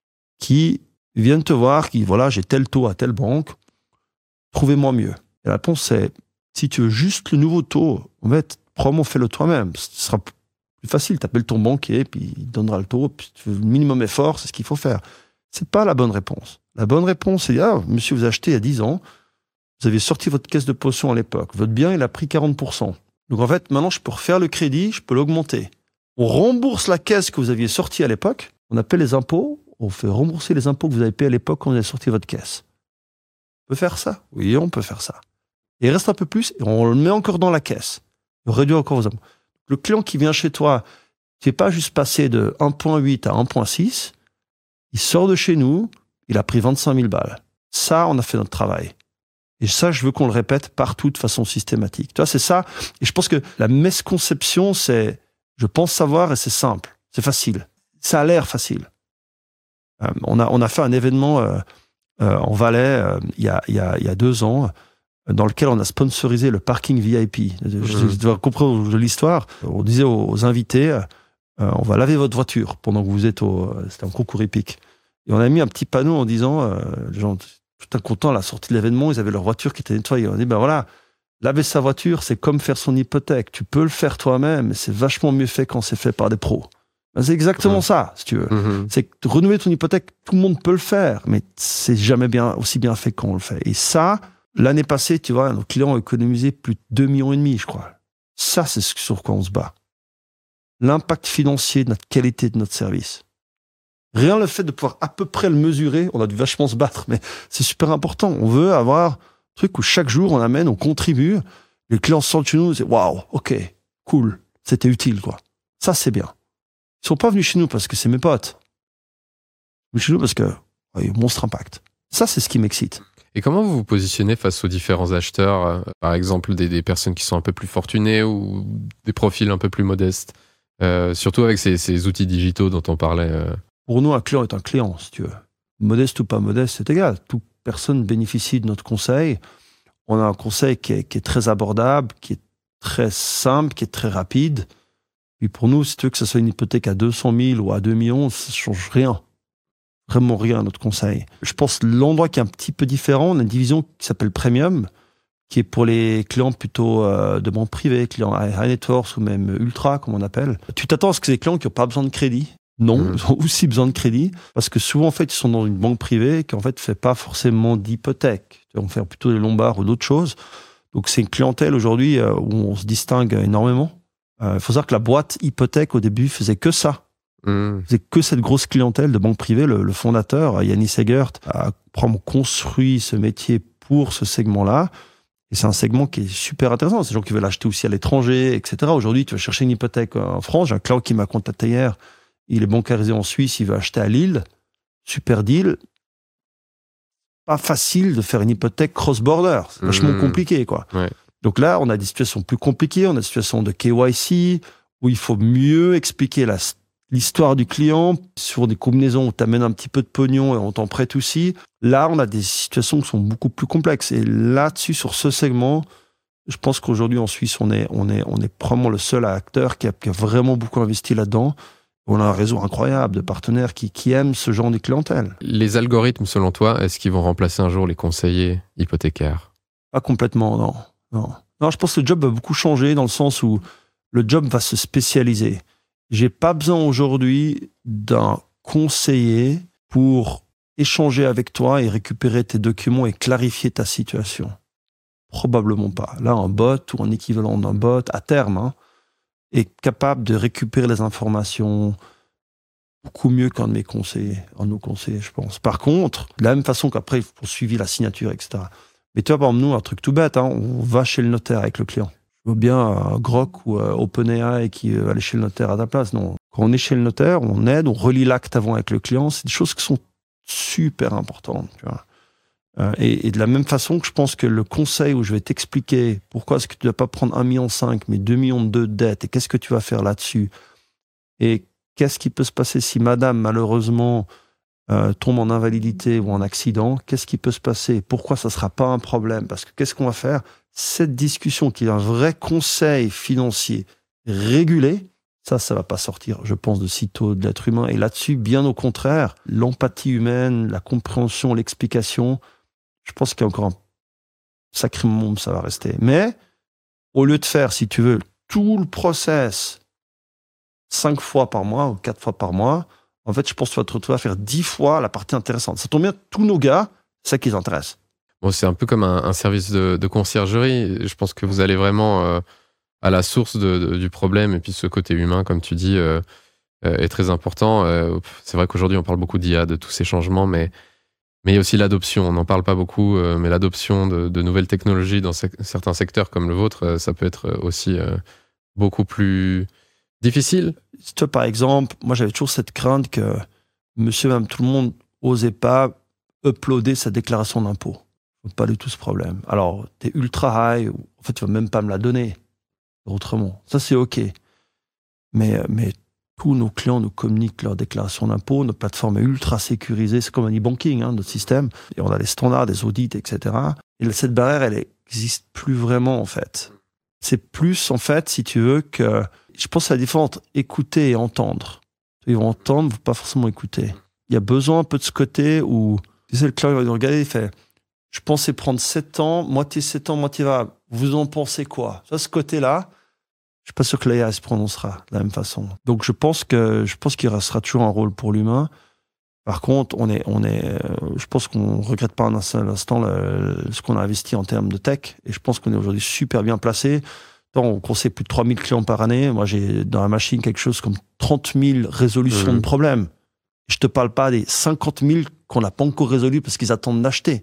Speaker 1: qui viennent te voir, qui, voilà, j'ai tel taux à telle banque, trouvez-moi mieux. Et la réponse, c'est, si tu veux juste le nouveau taux, en fait, probablement fais-le toi-même. Ce sera plus facile. Tu appelles ton banquier, puis il te donnera le taux, puis tu fais le minimum effort, c'est ce qu'il faut faire. C'est pas la bonne réponse. La bonne réponse, c'est, ah, monsieur, vous achetez il y a dix ans, vous avez sorti votre caisse de potion à l'époque, votre bien, il a pris quarante pour cent. Donc en fait, maintenant, je peux refaire le crédit, je peux l'augmenter. On rembourse la caisse que vous aviez sortie à l'époque, on appelle les impôts, on fait rembourser les impôts que vous avez payés à l'époque quand vous avez sorti votre caisse. On peut faire ça? Oui, on peut faire ça. Et il reste un peu plus, et on le met encore dans la caisse. On réduit encore vos impôts. Le client qui vient chez toi, tu n'es pas juste passé de un virgule huit à un virgule six, Il sort de chez nous, il a pris vingt-cinq mille balles. Ça, on a fait notre travail. Et ça, je veux qu'on le répète partout de façon systématique. Tu vois, c'est ça. Et je pense que la misconception, c'est je pense savoir et c'est simple. C'est facile. Ça a l'air facile. Euh, on, a, on a fait un événement euh, euh, en Valais euh, il, y a, il, y a, il y a deux ans dans lequel on a sponsorisé le parking V I P. Mmh. Je, je dois comprendre l'histoire. On disait aux, aux invités, euh, on va laver votre voiture pendant que vous êtes au... C'était un concours épique. Et on a mis un petit panneau en disant, euh, les gens tout un content à la sortie de l'événement, ils avaient leur voiture qui était nettoyée. On a dit, ben voilà, laver sa voiture, c'est comme faire son hypothèque. Tu peux le faire toi-même, mais c'est vachement mieux fait quand c'est fait par des pros. Ben, c'est exactement mmh. ça, si tu veux. Mmh. C'est que renouveler ton hypothèque, tout le monde peut le faire, mais c'est jamais bien, aussi bien fait qu'on le fait. Et ça, l'année passée, tu vois, nos clients ont économisé plus de deux millions et demi, je crois. Ça, c'est sur quoi on se bat. L'impact financier de notre qualité de notre service. Rien le fait de pouvoir à peu près le mesurer, on a dû vachement se battre, mais c'est super important. On veut avoir un truc où chaque jour on amène, on contribue, les clients sortent chez nous, c'est waouh, ok, cool, c'était utile, quoi. Ça, c'est bien. Ils sont pas venus chez nous parce que c'est mes potes. Ils sont venus chez nous parce que, ouais, monstre impact. Ça, c'est ce qui m'excite.
Speaker 2: Et comment vous vous positionnez face aux différents acheteurs, euh, par exemple des, des personnes qui sont un peu plus fortunées ou des profils un peu plus modestes, euh, surtout avec ces, ces outils digitaux dont on parlait euh...
Speaker 1: Pour nous, un client est un client, si tu veux. Modeste ou pas modeste, c'est égal. Toute personne bénéficie de notre conseil. On a un conseil qui est, qui est très abordable, qui est très simple, qui est très rapide. Puis pour nous, si tu veux que ce soit une hypothèque à deux cent mille ou à deux millions, ça ne change rien. Vraiment rien à notre conseil. Je pense que l'endroit qui est un petit peu différent, on a une division qui s'appelle Premium, qui est pour les clients plutôt euh, de banque privée, clients high net worth ou même ultra, comme on appelle. Tu t'attends à ce que c'est des clients qui n'ont pas besoin de crédit. Non, mmh. Ils ont aussi besoin de crédit, parce que souvent, en fait, ils sont dans une banque privée qui, en fait, ne fait pas forcément d'hypothèque. On fait plutôt des lombards ou d'autres choses. Donc, c'est une clientèle aujourd'hui euh, où on se distingue énormément. Il euh, faut savoir que la boîte hypothèque, au début, faisait que ça. Mmh. Faisait que cette grosse clientèle de banque privée. Le, le fondateur, Yannis Egert, a construit ce métier pour ce segment-là. Et c'est un segment qui est super intéressant. C'est des gens qui veulent acheter aussi à l'étranger, et cetera. Aujourd'hui, tu vas chercher une hypothèque en France. J'ai un client qui m'a contacté hier. Il est bancarisé en Suisse, il veut acheter à Lille. Super deal. Pas facile de faire une hypothèque cross-border. C'est vachement mmh. compliqué, quoi. Ouais. Donc là, on a des situations plus compliquées. On a des situations de K Y C où il faut mieux expliquer la, l'histoire du client sur des combinaisons où tu amènes un petit peu de pognon et on t'en prête aussi. Là, on a des situations qui sont beaucoup plus complexes. Et là-dessus, sur ce segment, je pense qu'aujourd'hui, en Suisse, on est, on est, on est probablement le seul acteur qui a, qui a vraiment beaucoup investi là-dedans. On a un réseau incroyable de partenaires qui, qui aiment ce genre de clientèle.
Speaker 2: Les algorithmes, selon toi, est-ce qu'ils vont remplacer un jour les conseillers hypothécaires ?
Speaker 1: Pas complètement, non. non. Non, je pense que le job va beaucoup changer dans le sens où le job va se spécialiser. J'ai pas besoin aujourd'hui d'un conseiller pour échanger avec toi et récupérer tes documents et clarifier ta situation. Probablement pas. Là, un bot ou un équivalent d'un bot, à terme, hein, est capable de récupérer les informations beaucoup mieux qu'un de mes conseillers, un de nos conseillers, je pense. Par contre, de la même façon qu'après, il faut suivre la signature, et cetera. Mais tu vois, par exemple, nous, un truc tout bête, hein, on va chez le notaire avec le client. Je veux bien un Grok ou un OpenAI qui va aller chez le notaire à ta place. Non. Quand on est chez le notaire, on aide, on relie l'acte avant avec le client. C'est des choses qui sont super importantes, tu vois. Euh, et, et de la même façon que je pense que le conseil où je vais t'expliquer pourquoi est-ce que tu ne dois pas prendre un virgule cinq million mais deux millions de dettes et qu'est-ce que tu vas faire là-dessus et qu'est-ce qui peut se passer si madame malheureusement euh, tombe en invalidité ou en accident, qu'est-ce qui peut se passer, pourquoi ça ne sera pas un problème, parce que qu'est-ce qu'on va faire, cette discussion qui est un vrai conseil financier régulé, ça, ça ne va pas sortir, je pense, de sitôt de l'être humain. Et là-dessus, bien au contraire, l'empathie humaine, la compréhension, l'explication, je pense qu'il y a encore un sacré moment où ça va rester. Mais, au lieu de faire, si tu veux, tout le process cinq fois par mois ou quatre fois par mois, en fait, je pense que tu vas te retrouver à faire dix fois la partie intéressante. Ça tombe bien, tous nos gars, c'est ça qui les intéresse.
Speaker 2: Bon, c'est un peu comme un, un service de, de conciergerie. Je pense que vous allez vraiment euh, à la source de, de, du problème. Et puis, ce côté humain, comme tu dis, euh, euh, est très important. Euh, c'est vrai qu'aujourd'hui, on parle beaucoup d'I A, de tous ces changements, mais Mais il y a aussi l'adoption, on n'en parle pas beaucoup, euh, mais l'adoption de, de nouvelles technologies dans sec- certains secteurs comme le vôtre, euh, ça peut être aussi euh, beaucoup plus difficile.
Speaker 1: Toi, par exemple, moi j'avais toujours cette crainte que monsieur, même tout le monde n'osait pas uploader sa déclaration d'impôt. Pas du tout ce problème. Alors, tu es ultra high, en fait, tu vas même pas me la donner autrement. Ça, c'est OK. Mais, mais tous nos clients nous communiquent leur déclaration d'impôt. Notre plateforme est ultra sécurisée. C'est comme un e-banking, hein, notre système. Et on a les standards, des audits, et cetera. Et cette barrière, elle n'existe plus vraiment, en fait. C'est plus, en fait, si tu veux, que... Je pense que la différence entre écouter et entendre. Ils vont entendre, pas forcément écouter. Il y a besoin un peu de ce côté où... Tu sais, le client va nous regarder, il fait... Je pensais prendre sept ans, moitié sept ans, moitié va. Vous en pensez quoi? Ça, ce côté-là, je suis pas sûr que l'A I se prononcera de la même façon. Donc, je pense que je pense qu'il restera toujours un rôle pour l'humain. Par contre, on est, on est, je pense qu'on regrette pas un seul instant le, ce qu'on a investi en termes de tech. Et je pense qu'on est aujourd'hui super bien placé. Tant on conseille plus de trois mille clients par année. Moi, j'ai dans la machine quelque chose comme trente mille résolutions mmh. de problèmes. Je te parle pas des cinquante mille qu'on n'a pas encore résolus parce qu'ils attendent d'acheter.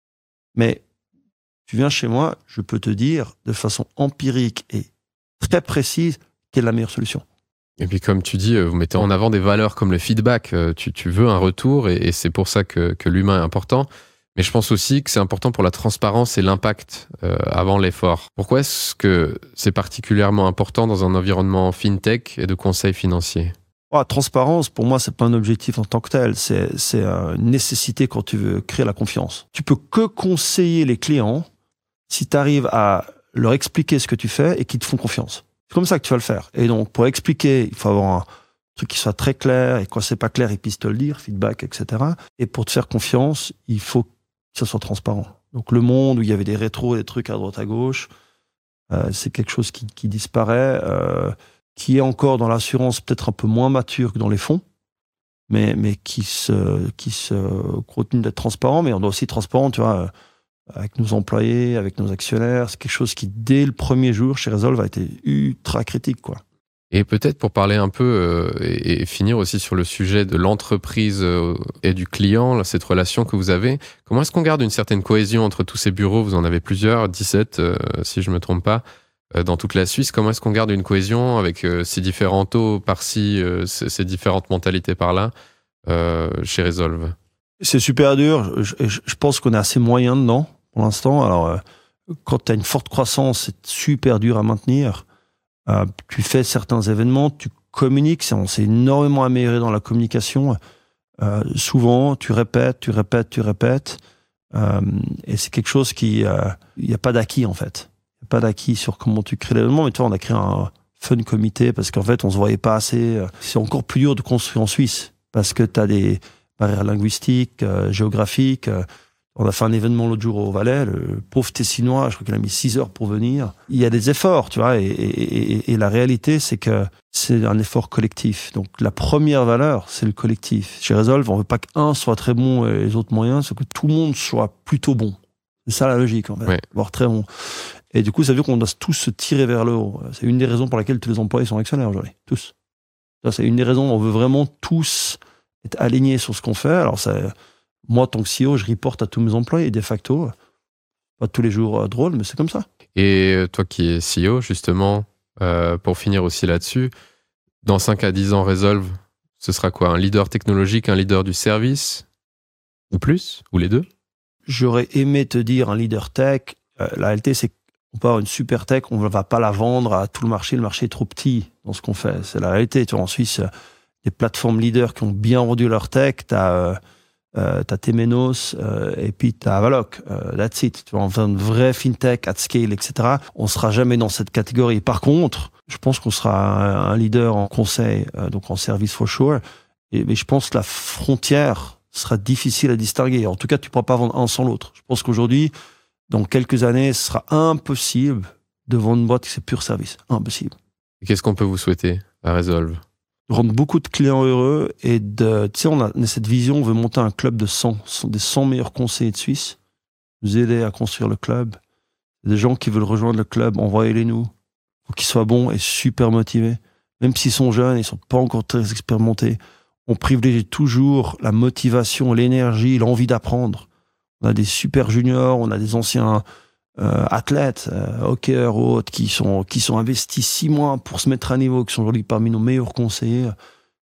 Speaker 1: Mais tu viens chez moi, je peux te dire de façon empirique et très précise quelle est la meilleure solution.
Speaker 2: Et puis comme tu dis, vous mettez en avant des valeurs comme le feedback. Tu, tu veux un retour et, et c'est pour ça que, que l'humain est important. Mais je pense aussi que c'est important pour la transparence et l'impact euh, avant l'effort. Pourquoi est-ce que c'est particulièrement important dans un environnement fintech et de conseil financier ?
Speaker 1: La transparence, pour moi, c'est pas un objectif en tant que tel. C'est, c'est une nécessité quand tu veux créer la confiance. Tu peux que conseiller les clients si tu arrives à leur expliquer ce que tu fais et qu'ils te font confiance. C'est comme ça que tu vas le faire. Et donc, pour expliquer, il faut avoir un truc qui soit très clair. Et quand c'est pas clair, ils puissent te le dire, feedback, et cetera. Et pour te faire confiance, il faut que ça soit transparent. Donc, le monde où il y avait des rétros, des trucs à droite, à gauche, euh, c'est quelque chose qui, qui disparaît. Euh, qui est encore dans l'assurance peut-être un peu moins mature que dans les fonds, mais, mais qui se, qui se continue d'être transparent, mais on doit aussi être transparent, tu vois, avec nos employés, avec nos actionnaires. C'est quelque chose qui, dès le premier jour, chez Resolve, a été ultra critique, quoi.
Speaker 2: Et peut-être pour parler un peu euh, et, et finir aussi sur le sujet de l'entreprise euh, et du client, là, cette relation que vous avez, comment est-ce qu'on garde une certaine cohésion entre tous ces bureaux? Vous en avez plusieurs, dix-sept, euh, si je ne me trompe pas. Dans toute la Suisse, comment est-ce qu'on garde une cohésion avec euh, ces différents taux par-ci, euh, ces, ces différentes mentalités par-là, euh, chez Resolve?
Speaker 1: C'est super dur. Je, je, je pense qu'on a assez moyen dedans, pour l'instant. Alors, euh, quand tu as une forte croissance, c'est super dur à maintenir. Euh, tu fais certains événements, tu communiques, on s'est énormément amélioré dans la communication. Euh, souvent, tu répètes, tu répètes, tu répètes. Euh, et c'est quelque chose qui... Il euh, n'y a pas d'acquis, en fait. Pas d'acquis sur comment tu crées l'événement, mais tu vois, on a créé un fun comité parce qu'en fait, on se voyait pas assez. C'est encore plus dur de construire en Suisse parce que tu as des barrières linguistiques, euh, géographiques. On a fait un événement l'autre jour au Valais, le pauvre Tessinois, je crois qu'il a mis six heures pour venir. Il y a des efforts, tu vois, et, et, et, et la réalité, c'est que c'est un effort collectif. Donc, la première valeur, c'est le collectif. Chez Resolve, on veut pas qu'un soit très bon et les autres moyens, c'est que tout le monde soit plutôt bon. C'est ça la logique, en fait, ouais. Voire très bon. Et du coup, ça veut dire qu'on doit tous se tirer vers le haut. C'est une des raisons pour laquelle tous les employés sont actionnaires aujourd'hui. Tous. Ça, c'est une des raisons. On veut vraiment tous être alignés sur ce qu'on fait. Alors, ça, moi, en tant que C E O, je reporte à tous mes employés, de facto. Pas tous les jours euh, drôle, mais c'est comme ça.
Speaker 2: Et toi qui es C E O, justement, euh, pour finir aussi là-dessus, dans cinq à dix ans, Resolve, ce sera quoi? Un leader technologique, un leader du service? Ou plus? Ou les deux?
Speaker 1: J'aurais aimé te dire un leader tech. Euh, la réalité, c'est on peut avoir une super tech, on ne va pas la vendre à tout le marché. Le marché est trop petit dans ce qu'on fait. C'est la réalité. Tu vois, en Suisse, des plateformes leaders qui ont bien vendu leur tech, tu as euh, euh, Temenos euh, et puis tu as Avaloq. Euh, that's it. Tu vois, on fait une vraie fintech at scale, et cetera. On ne sera jamais dans cette catégorie. Par contre, je pense qu'on sera un, un leader en conseil, euh, donc en service for sure. Et, mais je pense que la frontière sera difficile à distinguer. En tout cas, tu ne pourras pas vendre un sans l'autre. Je pense qu'aujourd'hui, dans quelques années, ce sera impossible de vendre une boîte qui c'est pur service. Impossible.
Speaker 2: Et qu'est-ce qu'on peut vous souhaiter à Resolve?
Speaker 1: De rendre beaucoup de clients heureux et de, tu sais, on a cette vision, on veut monter un club de cent, des cent meilleurs conseillers de Suisse, nous aider à construire le club. Des gens qui veulent rejoindre le club, envoyez-les nous. Faut qu'ils soient bons et super motivés. Même s'ils sont jeunes, ils sont pas encore très expérimentés. On privilégie toujours la motivation, l'énergie, l'envie d'apprendre. On a des super juniors, on a des anciens euh, athlètes, euh, hockeyeurs ou autres, qui sont, qui sont investis six mois pour se mettre à niveau, qui sont aujourd'hui parmi nos meilleurs conseillers.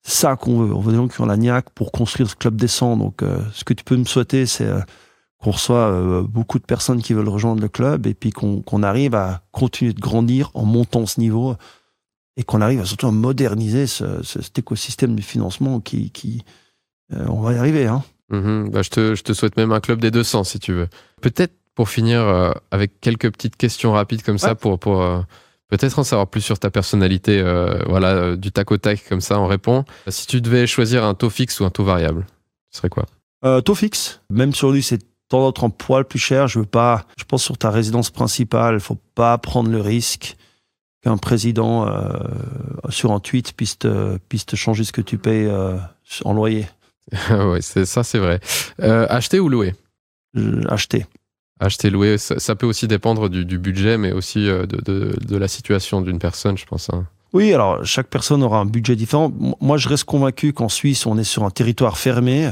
Speaker 1: C'est ça qu'on veut. On veut des gens qui ont la niaque pour construire ce club décent. Donc, euh, ce que tu peux me souhaiter, c'est euh, qu'on reçoit euh, beaucoup de personnes qui veulent rejoindre le club et puis qu'on, qu'on arrive à continuer de grandir en montant ce niveau et qu'on arrive à, surtout à moderniser ce, ce, cet écosystème du financement qui... qui euh, on va y arriver, hein.
Speaker 2: Mmh, bah je, te, je te souhaite même un club des deux cents, si tu veux. Peut-être pour finir euh, avec quelques petites questions rapides comme ça, ouais. pour, pour euh, peut-être en savoir plus sur ta personnalité, euh, voilà, euh, du tac au tac, comme ça on répond. Si tu devais choisir un taux fixe ou un taux variable, ce serait quoi?
Speaker 1: euh, Taux fixe. Même sur lui, c'est de temps en temps un poil plus cher. Je veux pas. Je pense sur ta résidence principale, il faut pas prendre le risque qu'un président euh, sur un tweet puisse te, puisse te changer ce que tu payes euh, en loyer.
Speaker 2: Oui, c'est, ça c'est vrai. Euh, acheter ou louer?
Speaker 1: euh, Acheter.
Speaker 2: Acheter, louer, ça, ça peut aussi dépendre du, du budget, mais aussi euh, de, de, de la situation d'une personne, je pense. Hein.
Speaker 1: Oui, alors chaque personne aura un budget différent. Moi, je reste convaincu qu'en Suisse, on est sur un territoire fermé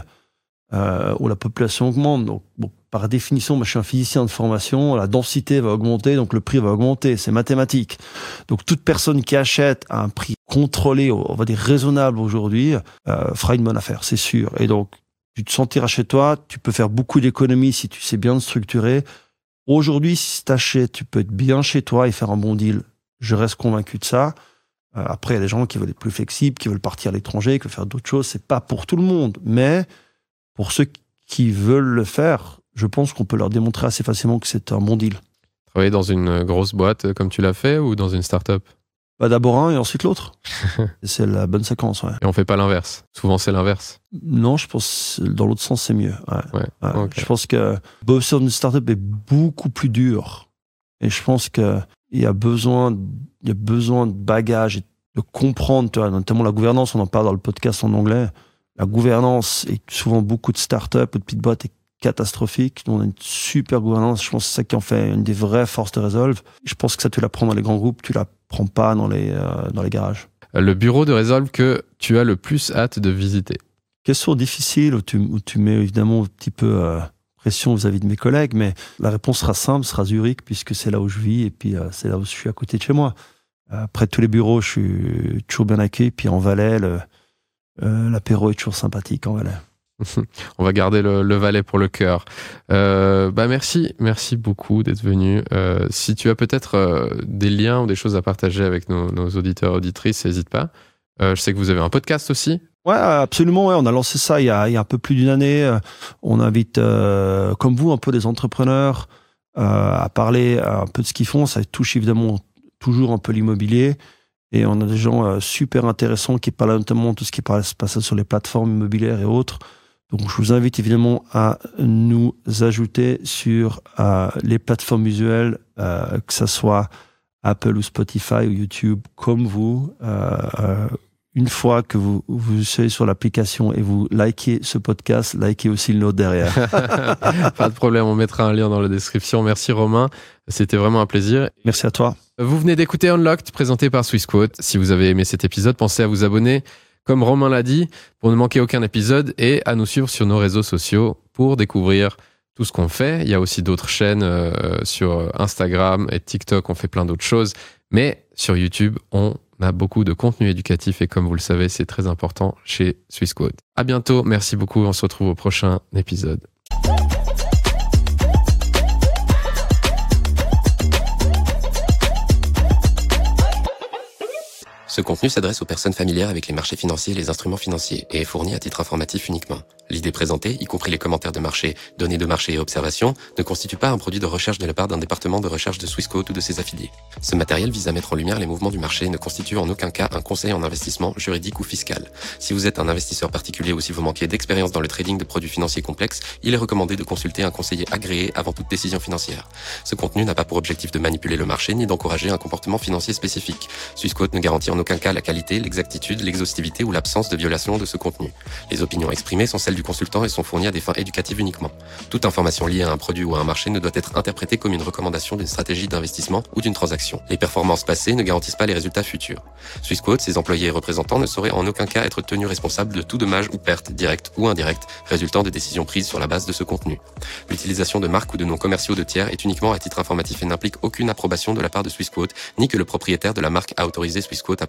Speaker 1: euh, où la population augmente. Donc, bon, par définition, moi, je suis un physicien de formation, la densité va augmenter, donc le prix va augmenter. C'est mathématique. Donc, toute personne qui achète à un prix contrôlé, on va dire raisonnable aujourd'hui, euh, fera une bonne affaire, c'est sûr. Et donc, tu te sentiras chez toi, tu peux faire beaucoup d'économies si tu sais bien te structurer. Aujourd'hui, si tu achètes, tu peux être bien chez toi et faire un bon deal. Je reste convaincu de ça. Euh, après, il y a des gens qui veulent être plus flexibles, qui veulent partir à l'étranger, qui veulent faire d'autres choses. C'est pas pour tout le monde. Mais pour ceux qui veulent le faire, je pense qu'on peut leur démontrer assez facilement que c'est un bon deal.
Speaker 2: Travailler dans une grosse boîte comme tu l'as fait ou dans une start-up?
Speaker 1: Bah d'abord un et ensuite l'autre. C'est la bonne séquence, ouais.
Speaker 2: Et on fait pas l'inverse. Souvent, c'est l'inverse.
Speaker 1: Non, je pense que dans l'autre sens, c'est mieux. Ouais.
Speaker 2: Ouais,
Speaker 1: ouais.
Speaker 2: okay.
Speaker 1: Je pense que bosser dans une start-up est beaucoup plus dur. Et je pense qu'il y a besoin, il y a besoin de bagages et de comprendre, tu vois, notamment la gouvernance, on en parle dans le podcast en anglais. La gouvernance, et souvent beaucoup de start-up ou de petites boîtes, est catastrophique. Nous, on a une super gouvernance. Je pense que c'est ça qui en fait une des vraies forces de Resolve. Je pense que ça, tu l'apprends dans les grands groupes, tu l'apprends pas dans les, euh, dans les garages.
Speaker 2: Le bureau de Resolve que tu as le plus hâte de visiter? Question
Speaker 1: difficile où tu, où tu mets évidemment un petit peu euh, pression vis-à-vis de mes collègues, mais la réponse sera simple, sera Zurich, puisque c'est là où je vis et puis euh, c'est là où je suis à côté de chez moi. Euh, près de tous les bureaux, je suis toujours bien accueilli. Puis en Valais, le, euh, l'apéro est toujours sympathique en Valais.
Speaker 2: On va garder le, le Valais pour le cœur. Euh, bah merci, merci beaucoup d'être venu. Euh, si tu as peut-être euh, des liens ou des choses à partager avec nos, nos auditeurs et auditrices, n'hésite pas. Euh, je sais que vous avez un podcast aussi.
Speaker 1: Ouais, absolument. Ouais. On a lancé ça il y a, il y a un peu plus d'une année. On invite, euh, comme vous, un peu des entrepreneurs euh, à parler un peu de ce qu'ils font. Ça touche évidemment toujours un peu l'immobilier. Et on a des gens euh, super intéressants qui parlent notamment de tout ce qui se passe sur les plateformes immobilières et autres. Donc, je vous invite évidemment à nous ajouter sur euh, les plateformes visuelles, euh, que ce soit Apple ou Spotify ou YouTube, comme vous. Euh, euh, une fois que vous, vous soyez sur l'application et vous likez ce podcast, likez aussi le nôtre derrière.
Speaker 2: Pas de problème, on mettra un lien dans la description. Merci Romain, c'était vraiment un plaisir.
Speaker 1: Merci à toi.
Speaker 2: Vous venez d'écouter Unlocked, présenté par Swissquote. Si vous avez aimé cet épisode, pensez à vous abonner, comme Romain l'a dit, pour ne manquer aucun épisode et à nous suivre sur nos réseaux sociaux pour découvrir tout ce qu'on fait. Il y a aussi d'autres chaînes euh, sur Instagram et TikTok, on fait plein d'autres choses. Mais sur YouTube, on a beaucoup de contenu éducatif et comme vous le savez, c'est très important chez Swissquote. À bientôt, merci beaucoup, on se retrouve au prochain épisode.
Speaker 3: Ce contenu s'adresse aux personnes familières avec les marchés financiers et les instruments financiers et est fourni à titre informatif uniquement. L'idée présentée, y compris les commentaires de marché, données de marché et observations, ne constitue pas un produit de recherche de la part d'un département de recherche de Swissquote ou de ses affiliés. Ce matériel vise à mettre en lumière les mouvements du marché et ne constitue en aucun cas un conseil en investissement juridique ou fiscal. Si vous êtes un investisseur particulier ou si vous manquez d'expérience dans le trading de produits financiers complexes, il est recommandé de consulter un conseiller agréé avant toute décision financière. Ce contenu n'a pas pour objectif de manipuler le marché ni d'encourager un comportement financier spécifique. Swissquote ne garantit en aucun cas la qualité, l'exactitude, l'exhaustivité ou l'absence de violation de ce contenu. Les opinions exprimées sont celles du consultant et sont fournies à des fins éducatives uniquement. Toute information liée à un produit ou à un marché ne doit être interprétée comme une recommandation d'une stratégie d'investissement ou d'une transaction. Les performances passées ne garantissent pas les résultats futurs. Swissquote, ses employés et représentants ne sauraient en aucun cas être tenus responsables de tout dommage ou perte, directe ou indirecte, résultant de décisions prises sur la base de ce contenu. L'utilisation de marques ou de noms commerciaux de tiers est uniquement à titre informatif et n'implique aucune approbation de la part de Swissquote, ni que le propriétaire de la marque a autorisé Swissquote à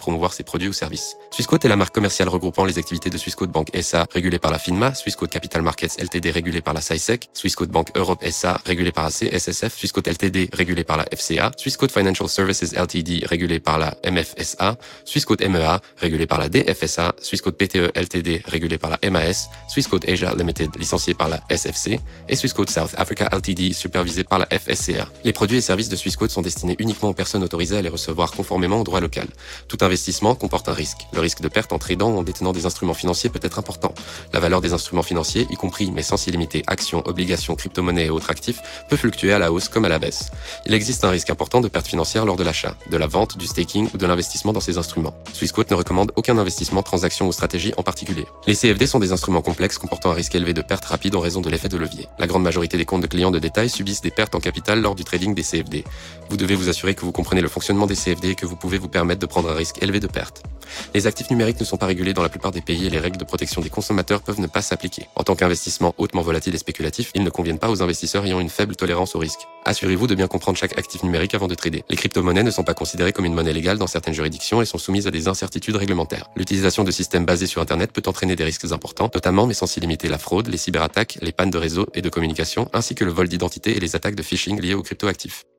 Speaker 3: promouvoir ses produits ou services. Swissquote est la marque commerciale regroupant les activités de Swissquote Bank S A, régulée par la FINMA, Swissquote Capital Markets Ltd, régulée par la S A I S E C, Swissquote Bank Europe S A, régulée par la C S S F, Swissquote Ltd, régulée par la F C A, Swissquote Financial Services Ltd, régulée par la M F S A, Swissquote M E A, régulée par la D F S A, Swissquote P T E Ltd, régulée par la M A S, Swissquote Asia Limited, licenciée par la S F C, et Swissquote South Africa Ltd, supervisée par la F S C R. Les produits et services de Swissquote sont destinés uniquement aux personnes autorisées à les recevoir conformément au droit local. Tout investissement comporte un risque. Le risque de perte en tradant ou en détenant des instruments financiers peut être important. La valeur des instruments financiers, y compris mais sans s'y limiter actions, obligations, crypto-monnaies et autres actifs, peut fluctuer à la hausse comme à la baisse. Il existe un risque important de perte financière lors de l'achat, de la vente, du staking ou de l'investissement dans ces instruments. Swissquote ne recommande aucun investissement, transaction ou stratégie en particulier. Les C F D sont des instruments complexes comportant un risque élevé de perte rapide en raison de l'effet de levier. La grande majorité des comptes de clients de détail subissent des pertes en capital lors du trading des C F D. Vous devez vous assurer que vous comprenez le fonctionnement des C F D et que vous pouvez vous permettre de prendre un risque élevé de perte. Les actifs numériques ne sont pas régulés dans la plupart des pays et les règles de protection des consommateurs peuvent ne pas s'appliquer. En tant qu'investissement hautement volatile et spéculatif, ils ne conviennent pas aux investisseurs ayant une faible tolérance au risque. Assurez-vous de bien comprendre chaque actif numérique avant de trader. Les crypto-monnaies ne sont pas considérées comme une monnaie légale dans certaines juridictions et sont soumises à des incertitudes réglementaires. L'utilisation de systèmes basés sur Internet peut entraîner des risques importants, notamment mais sans s'y limiter la fraude, les cyberattaques, les pannes de réseau et de communication, ainsi que le vol d'identité et les attaques de phishing liées aux crypto-actifs.